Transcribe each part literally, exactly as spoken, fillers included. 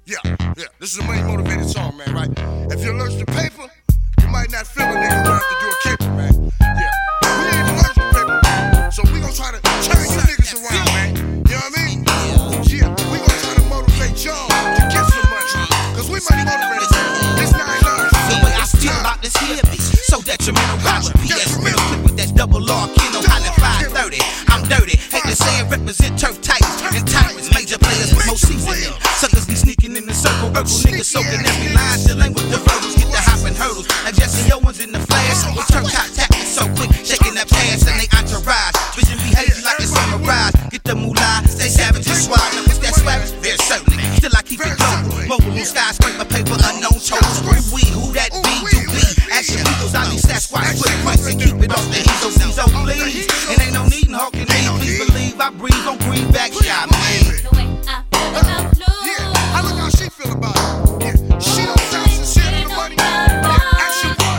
Yeah, yeah, this is a money motivated song, man, right? If you're allergic to paper, you might not feel a nigga gonna have to do a caper, man. Yeah, we ain't allergic to paper, so we gon' try to turn you niggas around, man. You know what I mean? Yeah, we gon' try to motivate y'all to get some money, cause we money motivated. It's nine dollars. The way I feel about this here beat, so detrimental. Got a P S middle clip with that double R Kino, hollin' five thirty. I'm dirty, hate to say it, represent turf titans and tyrants, major players with more seasoning. Suckers be sneaking in the circle, Urkel niggas soaking every line, still ain't with the verbals, get the hopping hurdles. Like Jesse Owens in the flash, with turf top tacking so quick, shaking that pass and they entourage. Vision be hazy like it's on the rise. Get the moolah, stay savage and suave. Now what's that savage? Very certainly. Still I keep it global. Mobile skyscraper paper, unknown totals. Who we, who that be, do we? Action Beatles, I leave Sasquatch footprints and keep it off the easel. These old please, and ain't no need in hawking me. Please believe I breathe, don't breathe back, yeah, man. The way I feel about blue. Yeah, I look how she feel about it. Yeah, she don't sound sincere to the money. Yeah, action boy.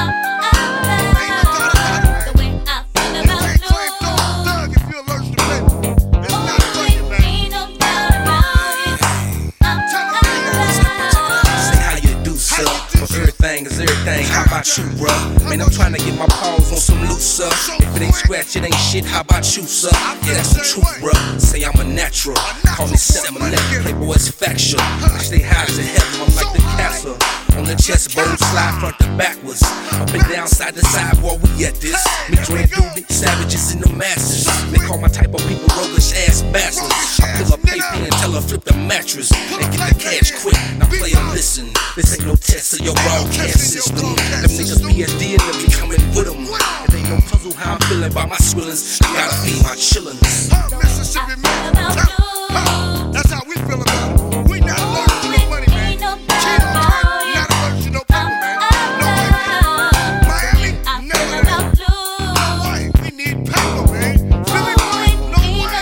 Ain't no doubt about it, man. The way I feel You about can't claim blue. thug, thug if you're allergic to paper. It's not funny, man. Ain't no doubt about it. Tell them niggas. Say how you do, sir. For everything is everything. How about you, bruh? Man, I'm trying to get my paws on some loose, sir. If it ain't scratch, it ain't shit. How about you, sir? Yeah, that's the truth, bruh. Say I'm a natural. Call me seven eleven. Playboy is factual. I stay high as a heaven. I'm like the castle. On the chessboard, slide front to backwards. Up and down, side to side, boy, we at this. Me, Dre, Doobie, savages in the masses. They call my type of people roguish ass bastards. I pull up paper and tell her flip the mattress and get the cash quick. Now play and listen. This ain't no test of your broadcast system. Them niggas P S D and them be coming with them. It ain't no puzzle how I'm feeling about my swillings. I gotta feed my chillins. Huh, Mississippi man. Huh, huh, that's how we feel about it. We not allergic to no money, man. She don't turn, not allergic to no paper, man. No way, man. Miami, never that. No way, we need paper, man. Philly boy, no way.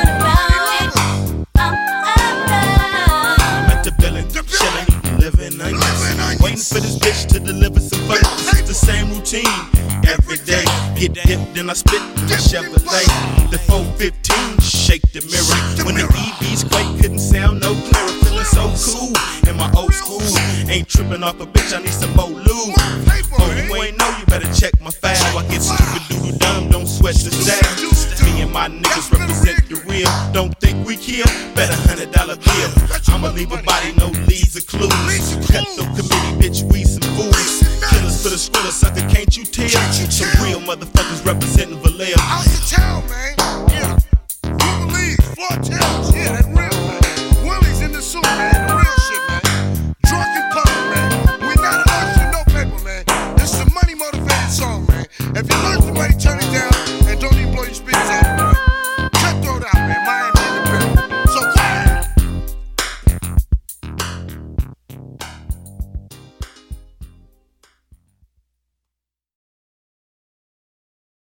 I'm at the billing, chillin', living onions. Waiting for this bitch to deliver some funds. It's the same routine every day. Get dip, then I spit the Chevrolet. The four fifteen, shake the mirror. When the E Vs quake, couldn't sound no clearer. Feeling so cool in my old school. Ain't tripping off a bitch, I need some more lube. Oh, you ain't know, you better check my file. I get stupid doodle dumb, don't sweat the style. Me and my niggas represent the real. Don't think we kill, bet a hundred dollar bill. I'ma leave a body, no leads or clues. Cut the committee, bitch, we some fools. Killers for the skrilla, sucker, can't you tell? Some real motherfuckers representing Vallejo.